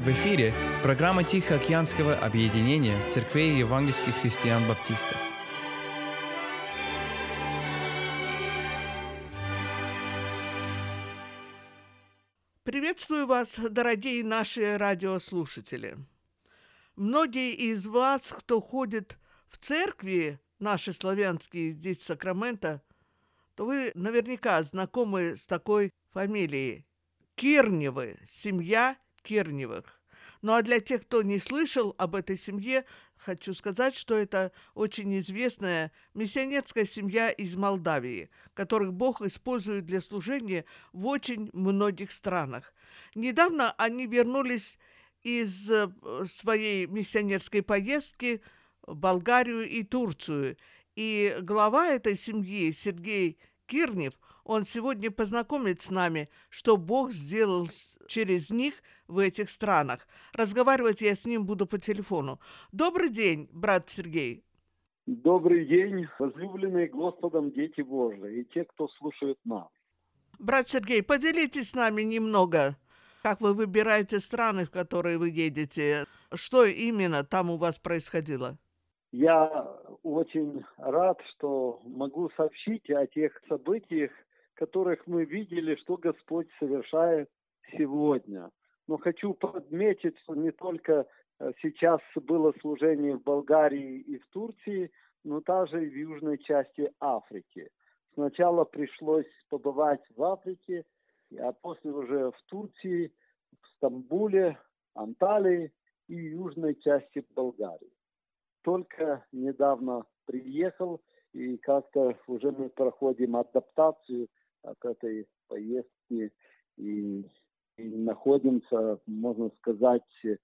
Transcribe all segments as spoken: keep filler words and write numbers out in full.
В эфире программа Тихоокеанского объединения церквей евангельских христиан-баптистов. Приветствую вас, дорогие наши радиослушатели. Многие из вас, кто ходит в церкви, наши славянские здесь в Сакраменто, то вы наверняка знакомы с такой фамилией Кирневы, семья Кирневых. Ну а для тех, кто не слышал об этой семье, хочу сказать, что это очень известная миссионерская семья из Молдавии, которых Бог использует для служения в очень многих странах. Недавно они вернулись из своей миссионерской поездки в Болгарию и Турцию. И глава этой семьи, Сергей Кирнев, он сегодня познакомит с нами, что Бог сделал через них в этих странах. Разговаривать я с ним буду по телефону. Добрый день, брат Сергей. Добрый день, возлюбленные Господом дети Божии и те, кто слушает нас. Брат Сергей, поделитесь с нами немного, как вы выбираете страны, в которые вы едете, что именно там у вас происходило. Я очень рад, что могу сообщить о тех событиях, которых мы видели, что Господь совершает сегодня. Но хочу подметить, что не только сейчас было служение в Болгарии и в Турции, но также и в южной части Африки. Сначала пришлось побывать в Африке, а после уже в Турции, в Стамбуле, Анталии и южной части Болгарии. Только недавно приехал, и как-то уже мы проходим адаптацию от этой поездки и, и находимся, можно сказать,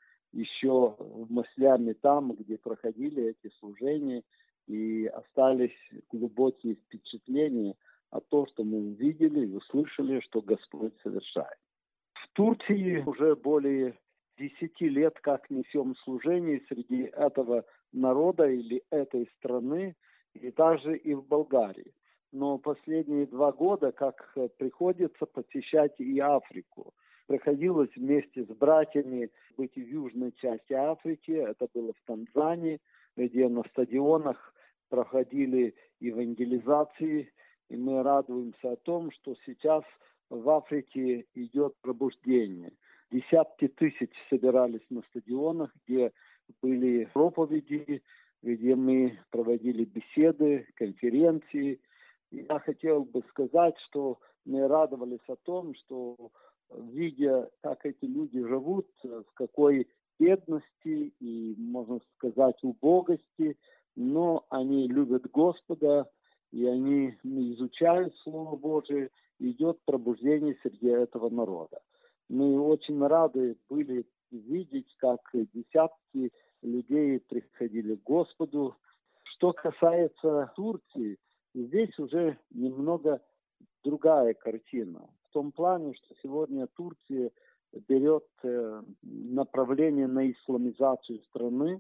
еще мыслями там, где проходили эти служения, и остались глубокие впечатления о том, что мы увидели и услышали, что Господь совершает. В Турции уже более десяти лет как несем служение среди этого народа или этой страны, и также и в Болгарии. Но последние два года, как приходится посещать и Африку. Приходилось вместе с братьями быть в южной части Африки, это было в Танзании, где на стадионах проходили евангелизации, и мы радуемся о том, что сейчас в Африке идет пробуждение. Десятки тысяч собирались на стадионах, где были проповеди, где мы проводили беседы, конференции. Я хотел бы сказать, что мы радовались о том, что, видя, как эти люди живут, в какой бедности и, можно сказать, убогости, но они любят Господа, и они изучают Слово Божие, идет пробуждение среди этого народа. Мы очень рады были видеть, как десятки людей приходили к Господу. Что касается Турции, здесь уже немного другая картина. В том плане, что сегодня Турция берет направление на исламизацию страны.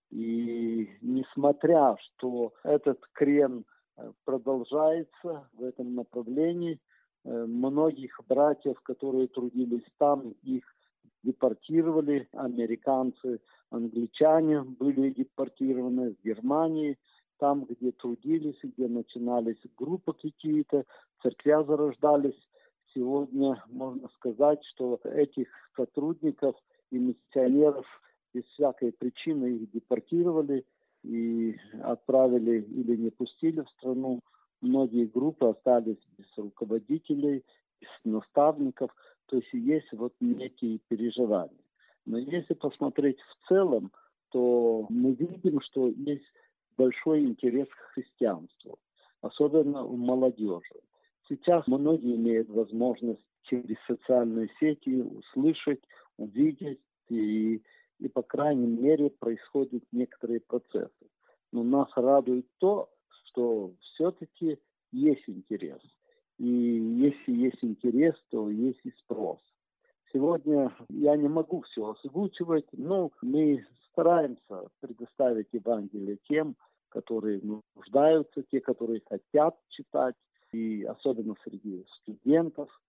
И несмотря, что этот крен продолжается в этом направлении, многих братьев, которые трудились там, их депортировали. Американцы, англичане были депортированы в Германии, там, где трудились, где начинались группы какие-то, церквя зарождались. Сегодня можно сказать, что этих сотрудников и миссионеров без всякой причины их депортировали и отправили или не пустили в страну. Многие группы остались без руководителей, без наставников, то есть есть вот некие переживания. Но если посмотреть в целом, то мы видим, что есть большой интерес к христианству, особенно у молодежи. Сейчас многие имеют возможность через социальные сети услышать, увидеть, и, и по крайней мере происходят некоторые процессы. Но нас радует то, что все-таки есть интерес. И если есть интерес, то есть и спрос. Сегодня я не могу все озвучивать, но мы стараемся предоставить Евангелие тем, которые нуждаются, те, которые хотят читать, и особенно среди студентов.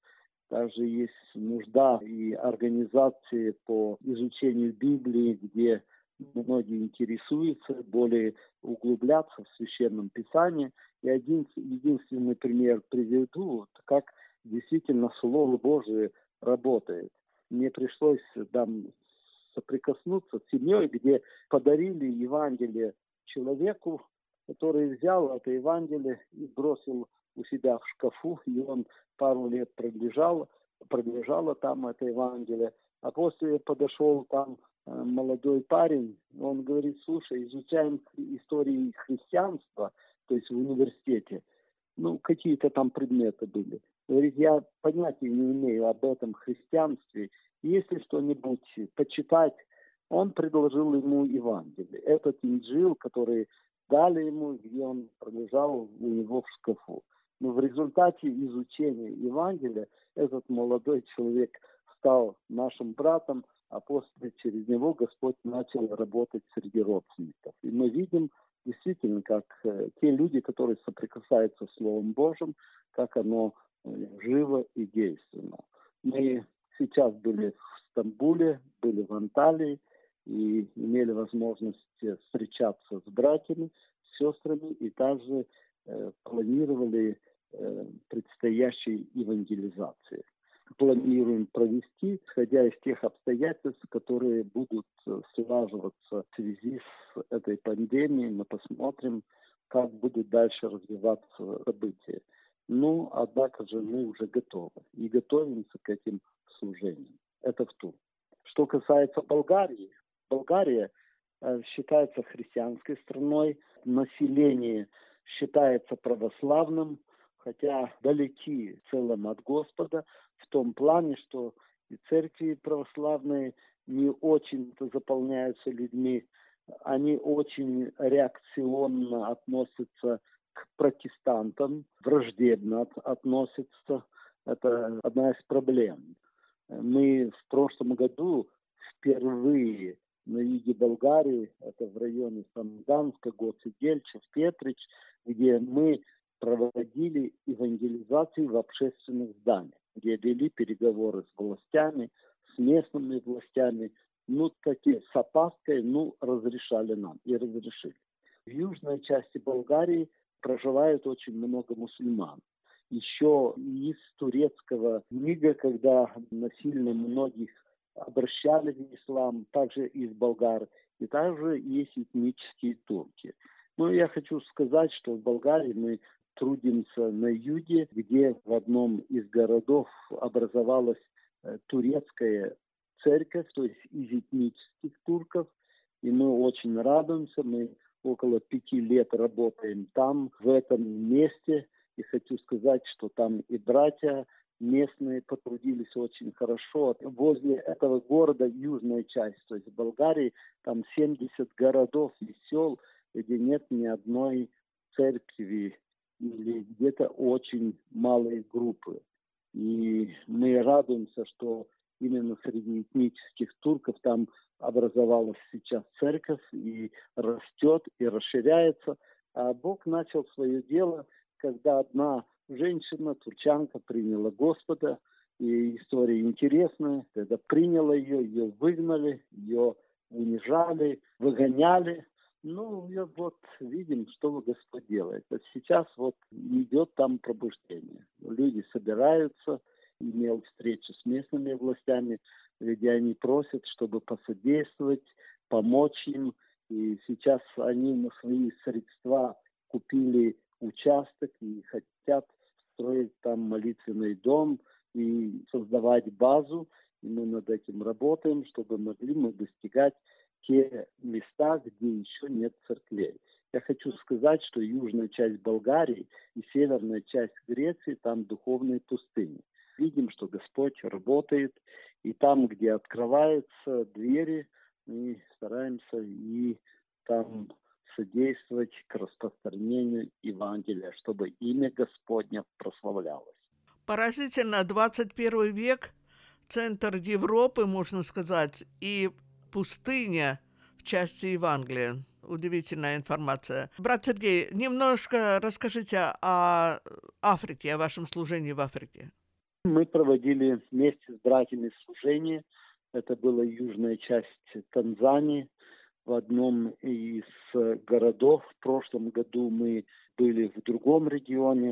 Также есть нужда и организации по изучению Библии, где многие интересуются, более углубляться в Священном Писании. И один единственный пример приведу, как действительно Слово Божие работает. Мне пришлось там соприкоснуться с семьей, где подарили Евангелие человеку, который взял это Евангелие и бросил у себя в шкафу, и он пару лет пролежал, пролежало там это Евангелие. А после подошел там э, молодой парень, он говорит: слушай, изучаем истории христианства, то есть в университете. Ну, какие-то там предметы были. Говорит, я понятия не имею об этом христианстве. Если что-нибудь почитать, он предложил ему Евангелие. Этот Инджил, который дали ему, где он пролежал у него в шкафу. Но в результате изучения Евангелия этот молодой человек стал нашим братом, а после через него Господь начал работать среди родственников. И мы видим действительно, как э, те люди, которые соприкасаются с Словом Божьим, как оно э, живо и действенно. Мы сейчас были в Стамбуле, были в Анталии и имели возможность встречаться с братьями, с сестрами, и также э, планировали э, предстоящей евангелизации. Планируем провести, исходя из тех обстоятельств, которые будут слаживаться в связи с этой пандемией. Мы посмотрим, как будут дальше развиваться события. Ну, однако же мы уже готовы и готовимся к этим служениям. Это в ту. Что касается Болгарии, Болгария э, считается христианской страной, население считается православным, хотя далеки в целом от Господа, в том плане, что и церкви православные не очень-то заполняются людьми, они очень реакционно относятся к протестантам, враждебно от, относятся. Это одна из проблем. Мы в прошлом году впервые на юге Болгарии, это в районе Санданска, Гоцегельча, Петрич, где мы проводили евангелизацию в общественных зданиях, где вели переговоры с властями, с местными властями, ну, такие с опаской, ну, разрешали нам и разрешили. В южной части Болгарии проживает очень много мусульман. Еще из турецкого мига, когда насильно многих обращали в ислам, также из болгар, и также есть этнические турки. Но я хочу сказать, что в Болгарии мы трудимся на юге, где в одном из городов образовалась э, турецкая церковь, то есть из этнических турков, и мы очень радуемся. Мы около пяти лет работаем там, в этом месте, и хочу сказать, что там и братья местные потрудились очень хорошо. Возле этого города, южная часть, то есть Болгарии, там семьдесят городов и сел, где нет ни одной церкви, или где-то очень малые группы. И мы радуемся, что именно среди этнических турков там образовалась сейчас церковь и растет, и расширяется. А Бог начал свое дело, когда одна женщина, турчанка, приняла Господа. И история интересная. Когда приняла ее, ее выгнали, ее унижали, выгоняли. Ну, и вот видим, что Господь делает. А сейчас вот идет там пробуждение. Люди собираются, имел встречу с местными властями, где они просят, чтобы посодействовать, помочь им. И сейчас они на свои средства купили участок и хотят строить там молитвенный дом и создавать базу. И мы над этим работаем, чтобы могли мы достигать те места, где еще нет церквей. Я хочу сказать, что южная часть Болгарии и северная часть Греции, там духовные пустыни. Видим, что Господь работает, и там, где открываются двери, мы стараемся и там содействовать к распространению Евангелия, чтобы имя Господне прославлялось. Поразительно, двадцать первый век, центр Европы, можно сказать, и пустыня в части Евангелия. Удивительная информация. Брат Сергей, немножко расскажите о Африке, о вашем служении в Африке. Мы проводили вместе с братьями служение. Это была южная часть Танзании. В одном из городов в прошлом году мы были в другом регионе,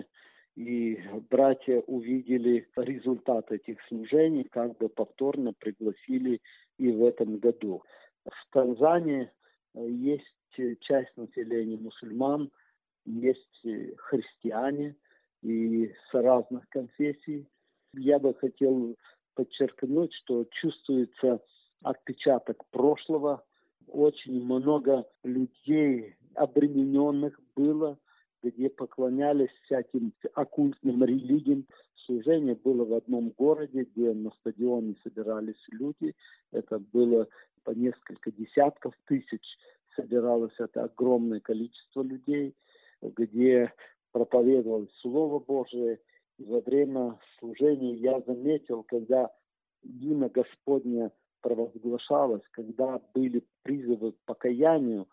и братья увидели результат этих служений, как бы повторно пригласили и в этом году. В Танзании есть часть населения мусульман, есть христиане и с разных конфессий. Я бы хотел подчеркнуть, что чувствуется отпечаток прошлого. Очень много людей обремененных было, где поклонялись всяким оккультным религиям. Служение было в одном городе, где на стадионе собирались люди. Это было по несколько десятков тысяч. Собиралось это огромное количество людей, где проповедовалось Слово Божие. И во время служения я заметил, когда имя Господне провозглашалось, когда были призывы к покаянию,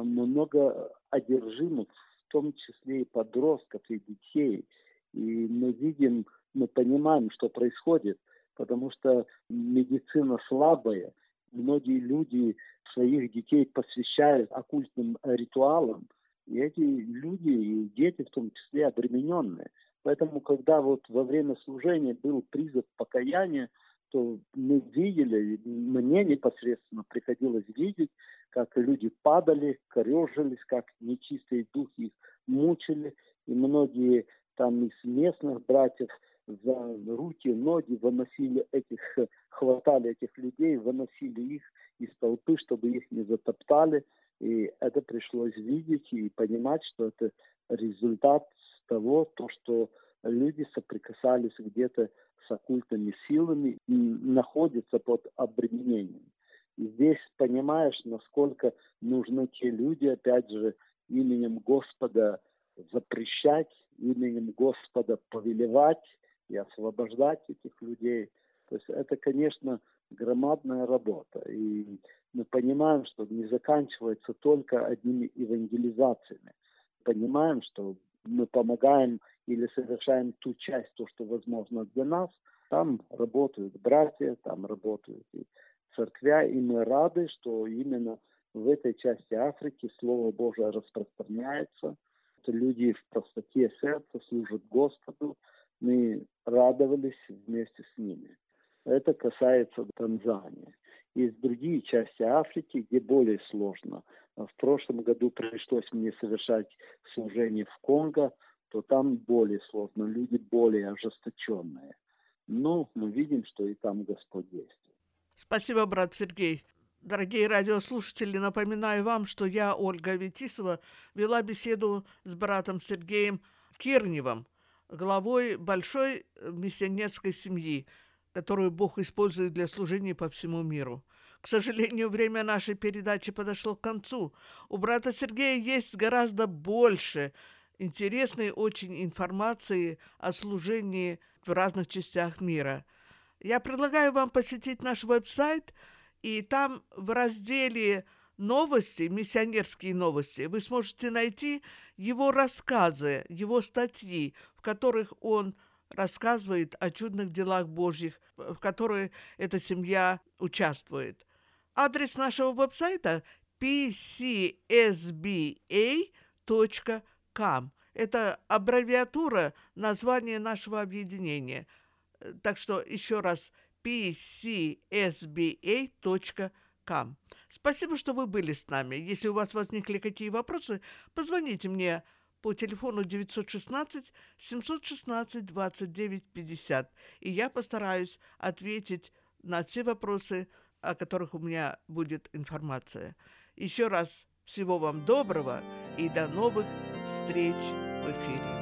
много одержимых, в том числе и подростков, и детей. И мы видим, мы понимаем, что происходит, потому что медицина слабая. Многие люди своих детей посвящают оккультным ритуалам, и эти люди, и дети в том числе, обремененные. Поэтому, когда вот во время служения был призыв покаяния, то мы видели, мне непосредственно приходилось видеть, как люди падали, корежились, как нечистые духи их мучили. И многие там из местных братьев за руки, ноги выносили этих, хватали этих людей, выносили их из толпы, чтобы их не затоптали. И это пришлось видеть и понимать, что это результат того, то, что люди соприкасались где-то с оккультными силами и находятся под обременением. И здесь понимаешь, насколько нужны те люди, опять же, именем Господа запрещать, именем Господа повелевать и освобождать этих людей. То есть это, конечно, громадная работа. И мы понимаем, что не заканчивается только одними евангелизациями. Понимаем, что мы помогаем или совершаем ту часть, то, что возможно для нас. Там работают братья, там работают и церквя, и мы рады, что именно в этой части Африки Слово Божие распространяется. Люди в простоте сердца служат Господу. Мы радовались вместе с ними. Это касается Танзании. Есть другие части Африки, где более сложно. В прошлом году пришлось мне совершать служение в Конго, то там более сложно, люди более ожесточенные. Но мы видим, что и там Господь действует. Спасибо, брат Сергей. Дорогие радиослушатели, напоминаю вам, что я, Ольга Аветисова, вела беседу с братом Сергеем Кирневым, главой большой миссионерской семьи, которую Бог использует для служения по всему миру. К сожалению, время нашей передачи подошло к концу. У брата Сергея есть гораздо больше интересной очень информации о служении в разных частях мира. Я предлагаю вам посетить наш веб-сайт, и там в разделе «Новости», «Миссионерские новости» вы сможете найти его рассказы, его статьи, в которых он рассказывает о чудных делах Божьих, в которых эта семья участвует. Адрес нашего веб-сайта пи си эс би эй точка ком. Это аббревиатура названия нашего объединения. Так что еще раз пи си эс би эй точка ком. Спасибо, что вы были с нами. Если у вас возникли какие вопросы, позвоните мне по телефону девятьсот шестнадцать семьсот шестнадцать двадцать девять пятьдесят, и я постараюсь ответить на все вопросы, о которых у меня будет информация. Еще раз всего вам доброго и до новых встреч в эфире.